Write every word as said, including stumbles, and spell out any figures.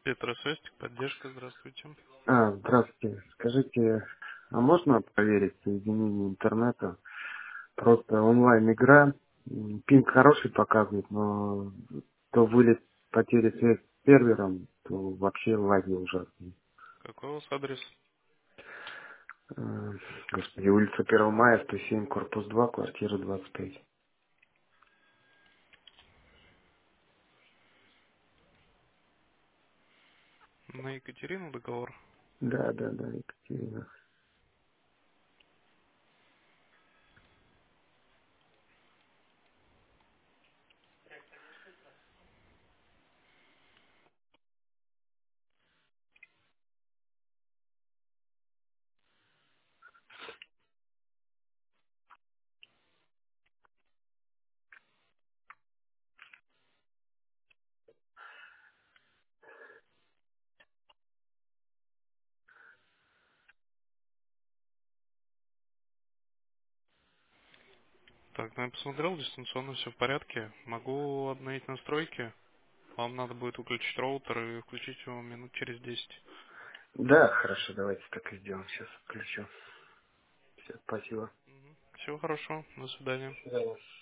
Петросвестик, поддержка, здравствуйте. А, здравствуйте. Скажите, а можно проверить соединение интернета? Просто онлайн-игра. М, Пинг хороший показывает, но то вылет потери связи с сервером, то вообще лаги ужасные. Какой у вас адрес? Э, Господи, улица первого мая, сто семь, корпус два, квартира двадцать пять. На Екатерину договор. Да, да, да, Екатерина. Так, ну я посмотрел, дистанционно все в порядке. Могу обновить настройки. Вам надо будет выключить роутер и включить его минут через десять. Да, хорошо, давайте так и сделаем. Сейчас включу. Все, спасибо. Всего хорошего, до свидания. До свидания.